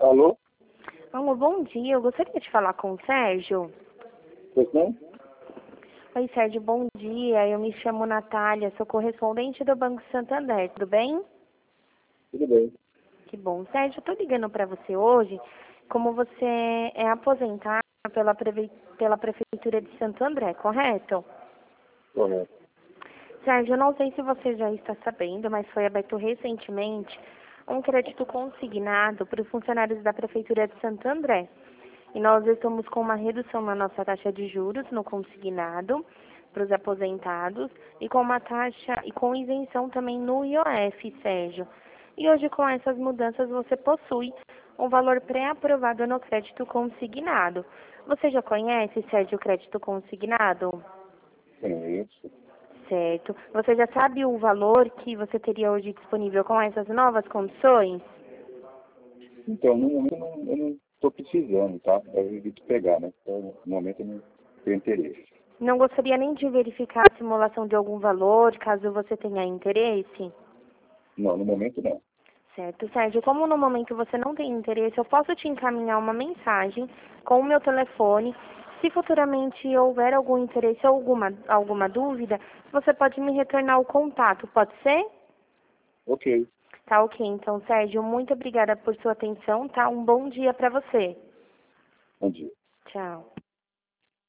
Alô? Alô, bom dia. Eu gostaria de falar com o Sérgio. Pois não? Oi, Sérgio, bom dia. Eu me chamo Natália, sou correspondente do Banco Santander. Tudo bem? Tudo bem. Que bom. Sérgio, eu tô ligando para você hoje, como você é aposentado pela Prefeitura de Santo André, correto? Correto. Sérgio, eu não sei se você já está sabendo, mas foi aberto recentemente um crédito consignado para os funcionários da Prefeitura de Santo André. E nós estamos com uma redução na nossa taxa de juros no consignado para os aposentados e com uma taxa e com isenção também no IOF, Sérgio. E hoje com essas mudanças você possui um valor pré-aprovado no crédito consignado. Você já conhece, Sérgio, o crédito consignado? Conheço. Certo. Você já sabe o valor que você teria hoje disponível com essas novas condições? Então, no momento eu não estou precisando, tá? Eu evito pegar, né? Então, no momento eu não tenho interesse. Não gostaria nem de verificar a simulação de algum valor, caso você tenha interesse? Não, no momento não. Certo, Sérgio. Como no momento você não tem interesse, eu posso te encaminhar uma mensagem com o meu telefone. Se futuramente houver algum interesse ou alguma dúvida, você pode me retornar o contato, pode ser? Ok. Tá ok. Então, Sérgio, muito obrigada por sua atenção, tá? Um bom dia para você. Bom dia. Tchau.